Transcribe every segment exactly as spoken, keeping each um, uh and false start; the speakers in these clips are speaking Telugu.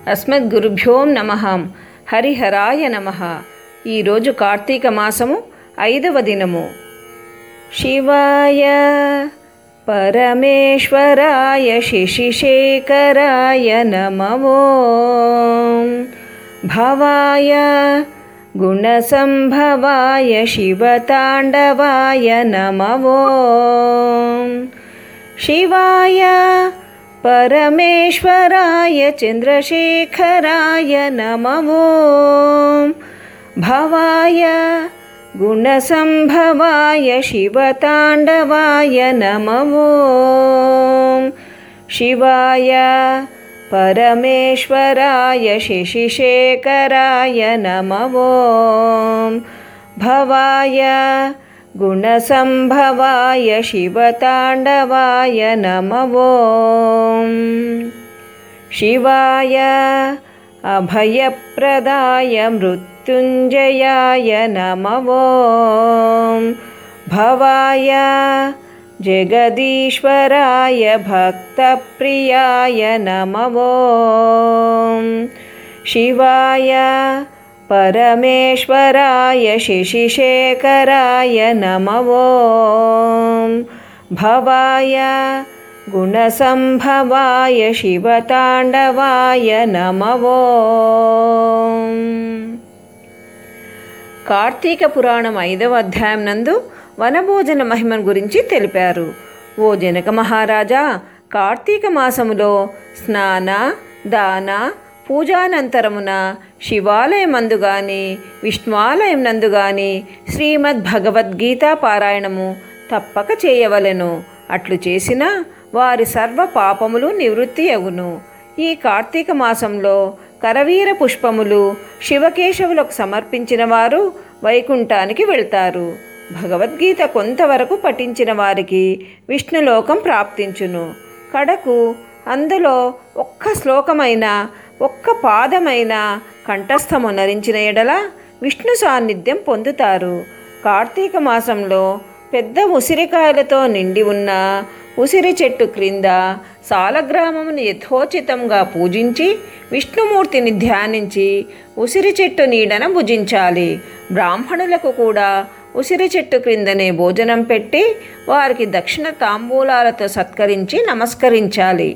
అస్మద్గురుభ్యో నమః. హరిహరాయ నమః. ఈరోజు కార్తీక మాసము ఐదవ దినము. శివాయ పరమేశ్వరాయ శశిశేఖరాయ నమో భవాయ గుణసంభవాయ శివతాండవాయ నమో శివాయ పరమేశ్వరాయ చంద్రశేఖరాయ నమో భవాయ గుణసంభవాయ శివతాండవాయ నమో శివాయ పరమేశ్వరాయ శశిశేఖరాయ నమో భవాయ గుణసంభవాయ శివతాండవాయ నమో శివాయ అభయప్రదాయ మృత్యుంజయాయ నమో భవాయ జగదీశ్వరాయ భక్తప్రియాయ నమో శివాయ పరమేశ్వరాయ శశిశేఖరాయ నమో భవాయ గుణసంభవాయ శివతాండవాయ నమో. కార్తీక పురాణం ఐదవ అధ్యాయం నందు వనభోజన మహిమను గురించి తెలిపారు. ఓ జనక మహారాజా, కార్తీక మాసములో స్నాన దాన పూజానంతరమున శివాలయమందు గాని విష్ణువాలయం నందు గాని శ్రీమద్ భగవద్గీతా పారాయణము తప్పక చేయవలెను. అట్లు చేసిన వారి సర్వ పాపములు నివృత్తి అగును. ఈ కార్తీక మాసంలో కరవీర పుష్పములు శివకేశవులకు సమర్పించిన వారు వైకుంఠానికి వెళ్తారు. భగవద్గీత కొంతవరకు పఠించిన వారికి విష్ణులోకం ప్రాప్తించును. కడకు అందులో ఒక్క శ్లోకమైన ఒక్క పాదమైన కంఠస్థము నరించిన ఎడల విష్ణు సాన్నిధ్యం పొందుతారు. కార్తీక మాసంలో పెద్ద ఉసిరికాయలతో నిండి ఉన్న ఉసిరి చెట్టు క్రింద సాలగ్రామమును యథోచితంగా పూజించి విష్ణుమూర్తిని ధ్యానించి ఉసిరి చెట్టు నీడన భుజించాలి. బ్రాహ్మణులకు కూడా ఉసిరి చెట్టు క్రిందనే భోజనం పెట్టి వారికి దక్షిణ తాంబూలాలతో సత్కరించి నమస్కరించాలి.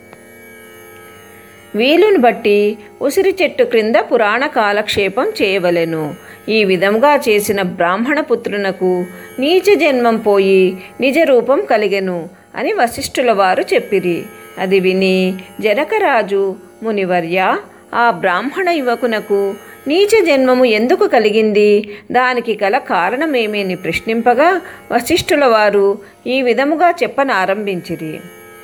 వీలును బట్టి ఉసిరి చెట్టు క్రింద పురాణ కాలక్షేపం చేయవలెను. ఈ విధంగా చేసిన బ్రాహ్మణ పుత్రునకు నీచ జన్మం పోయి నిజ రూపం కలిగెను అని వశిష్ఠుల వారు చెప్పిరి. అది విని జనకరాజు, మునివర్య, ఆ బ్రాహ్మణ యువకునకు నీచ జన్మము ఎందుకు కలిగింది, దానికి గల కారణమేమని ప్రశ్నింపగా వశిష్ఠుల వారు ఈ విధముగా చెప్పనారంభించిరి.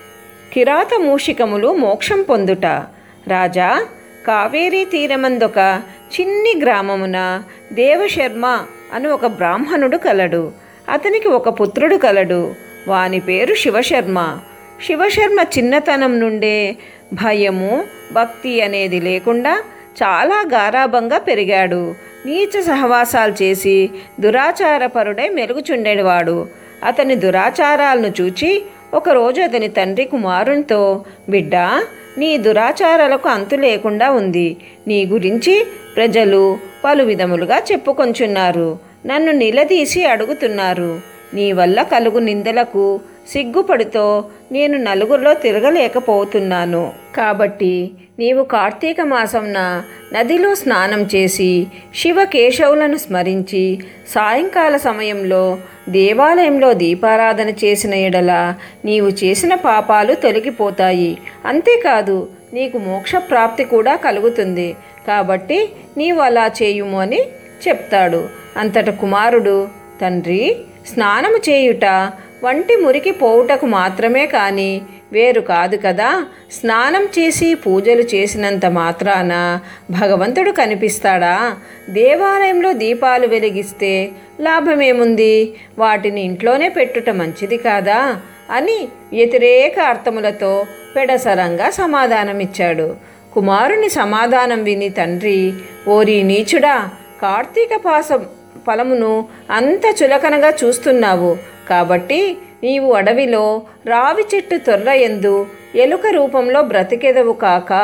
కిరాత మూషికములు మోక్షం పొందుట. రాజా, కావేరీ తీరమందొక చిన్ని గ్రామమున దేవశర్మ అను ఒక బ్రాహ్మణుడు కలడు. అతనికి ఒక పుత్రుడు కలడు. వాని పేరు శివశర్మ. శివశర్మ చిన్నతనం నుండే భయము భక్తి అనేది లేకుండా చాలా గారాబంగా పెరిగాడు. నీచ సహవాసాలు చేసి దురాచారపరుడై మెరుగుచుండేవాడు. అతని దురాచారాలను చూచి ఒకరోజు అతని తండ్రి కుమారునితో, బిడ్డ, నీ దురాచారాలకు అంతు లేకుండా ఉంది. నీ గురించి ప్రజలు పలు విధములుగా చెప్పుకొంచున్నారు. నన్ను నిలదీసి అడుగుతున్నారు. నీ వల్ల కలుగు నిందలకు సిగ్గుపడుతో నేను నలుగురిలో తిరగలేకపోతున్నాను. కాబట్టి నీవు కార్తీక మాసంన నదిలో స్నానం చేసి శివకేశవులను స్మరించి సాయంకాల సమయంలో దేవాలయంలో దీపారాధన చేసిన ఎడల నీవు చేసిన పాపాలు తొలగిపోతాయి. అంతేకాదు, నీకు మోక్షప్రాప్తి కూడా కలుగుతుంది. కాబట్టి నీవు అలా చేయుము అని చెప్తాడు. అంతట కుమారుడు, తండ్రి, స్నానము చేయుట వంటి మురికి పోవుటకు మాత్రమే కానీ వేరు కాదు కదా. స్నానం చేసి పూజలు చేసినంత మాత్రాన భగవంతుడు కనిపిస్తాడా? దేవాలయంలో దీపాలు వెలిగిస్తే లాభమేముంది? వాటిని ఇంట్లోనే పెట్టుట మంచిది కాదా అని వ్యతిరేక అర్థములతో పెడసరంగా సమాధానమిచ్చాడు. కుమారుని సమాధానం విని తండ్రి, ఓరి నీచుడా, కార్తీక పాసం ఫలమును అంత చులకనగా చూస్తున్నావు. కాబట్టి నీవు అడవిలో రావి చెట్టు తొర్రయందు ఎలుక రూపంలో బ్రతికెదవు కాక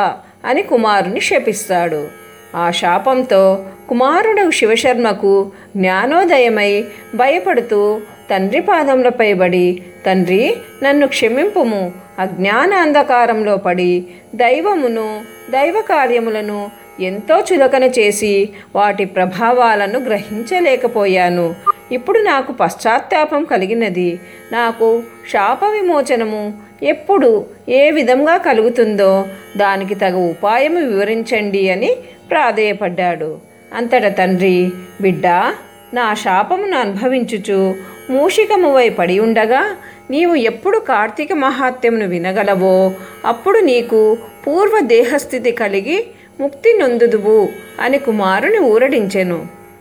అని కుమారుని శపిస్తాడు. ఆ శాపంతో కుమారుడు శివశర్మకు జ్ఞానోదయమై భయపడుతూ తండ్రి పాదములపై పడి, తండ్రి నన్ను క్షమింపుము, అజ్ఞాన అంధకారంలో పడి దైవమును దైవ కార్యములను ఎంతో చులకన చేసి వాటి ప్రభావాలను గ్రహించలేకపోయాను. ఇప్పుడు నాకు పశ్చాత్తాపం కలిగినది. నాకు శాప విమోచనము ఎప్పుడు ఏ విధంగా కలుగుతుందో దానికి తగు ఉపాయము వివరించండి అని ప్రాధేయపడ్డాడు. అంతట తండ్రి, బిడ్డా, నా శాపమును అనుభవించుచు మూషికమువై పడి ఉండగా నీవు ఎప్పుడు కార్తీక మహాత్మ్యమును వినగలవో అప్పుడు నీకు పూర్వ దేహస్థితి కలిగి ముక్తి నొందుదువు అని కుమారుని ఊరడించెను.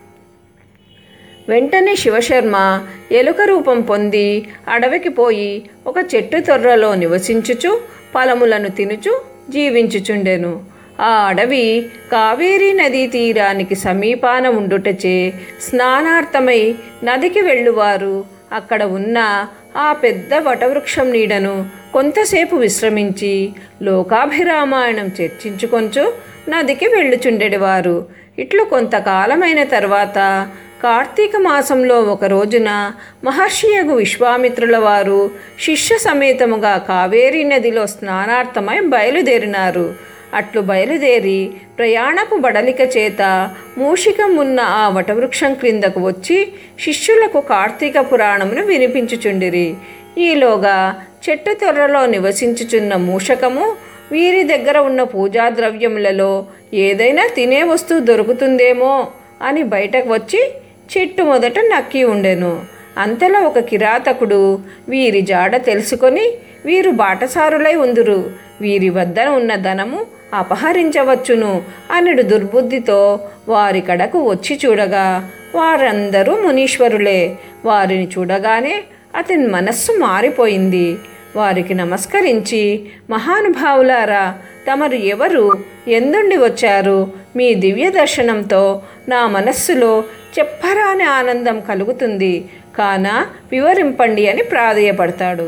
వెంటనే శివశర్మ ఎలుక రూపం పొంది అడవికి పోయి ఒక చెట్టు తొర్రలో నివసించుచు ఫలములను తినుచు జీవించుచుండెను. ఆ అడవి కావేరీ నదీ తీరానికి సమీపాన ఉండుటచే స్నానార్థమై నదికి వెళ్ళువారు అక్కడ ఉన్న ఆ పెద్ద వటవృక్షం నీడను కొంతసేపు విశ్రమించి లోకాభిరామాయణం చర్చించుకొంచు నదికి వెళ్ళుచుండెడివారు. ఇట్లు కొంతకాలమైన తర్వాత కార్తీక మాసంలో ఒక రోజున మహర్షియగు విశ్వామిత్రుల వారు శిష్య సమేతముగా కావేరీ నదిలో స్నానార్థమై బయలుదేరినారు. అట్లు బయలుదేరి ప్రయాణపు బడలిక చేత మూషికం ఉన్న ఆ వటవృక్షం క్రిందకు వచ్చి శిష్యులకు కార్తీక పురాణమును వినిపించుచుండిరి. ఈలోగా చెట్టు తొర్రలో నివసించుచున్న మూషకము వీరి దగ్గర ఉన్న పూజా ద్రవ్యములలో ఏదైనా తినే వస్తువు దొరుకుతుందేమో అని బయటకు వచ్చి చెట్టు మొదట నక్కి ఉండెను. అంతలో ఒక కిరాతకుడు వీరి జాడ తెలుసుకొని, వీరు బాటసారులై ఉందురు, వీరి వద్ద ఉన్న ధనము అపహరించవచ్చును అనడు దుర్బుద్ధితో వారి కడకు వచ్చి చూడగా వారందరూ మునీశ్వరులే. వారిని చూడగానే అతని మనస్సు మారిపోయింది. వారికి నమస్కరించి, మహానుభావులారా, తమరు ఎవరు, ఎందుండి వచ్చారు? మీ దివ్య దర్శనంతో నా మనస్సులో చెప్పరాని ఆనందం కలుగుతుంది, కాన వివరింపండి అని ప్రాధేయపడతాడు.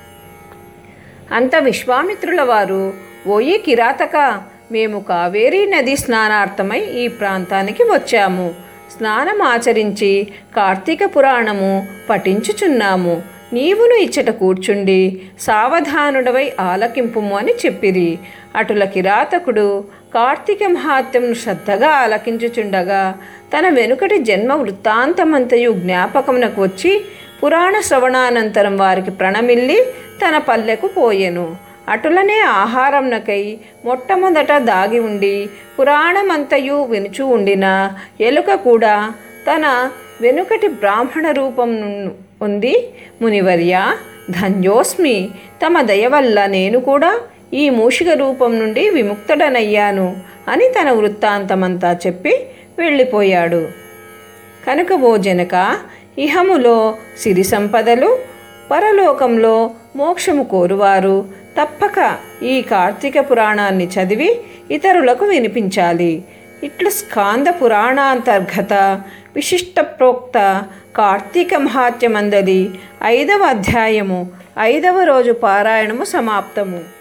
అంత విశ్వామిత్రుల వారు, ఓయి కిరాతక, మేము కావేరీ నది స్నానార్థమై ఈ ప్రాంతానికి వచ్చాము. స్నానం ఆచరించి కార్తీక పురాణము పఠించుచున్నాము. నీవును ఇచ్చట కూర్చుండి సావధానుడవై ఆలకింపుము అని చెప్పిరి. అటుల కిరాతకుడు కార్తీక మహాత్మ్యమును శ్రద్ధగా ఆలకించుచుండగా తన వెనుకటి జన్మ వృత్తాంతమంతయు జ్ఞాపకమునకు వచ్చి పురాణ శ్రవణానంతరం వారికి ప్రణమిల్లి తన పల్లెకు పోయెను. అటులనే ఆహారంనకై మొట్టమొదట దాగి ఉండి పురాణమంతయు వినుచూ ఉండిన ఎలుక కూడా తన వెనుకటి బ్రాహ్మణ రూపం ఉంది. మునివర్య, ధన్యోస్మి, తమ దయ వల్ల నేను కూడా ఈ మూషిక రూపం నుండి విముక్తుడనయ్యాను అని తన వృత్తాంతమంతా చెప్పి వెళ్ళిపోయాడు. కనుక ఓ జనక, ఇహములో సిరి సంపదలు, పరలోకంలో మోక్షము కోరువారు తప్పక ఈ కార్తీక పురాణాన్ని చదివి ఇతరులకు వినిపించాలి. ఇట్లు స్కాంద పురాణాంతర్గత విశిష్ట ప్రోక్త కార్తీక మహాత్మ్యమందలి ఐదవ అధ్యాయము ఐదవ రోజు పారాయణము సమాప్తము.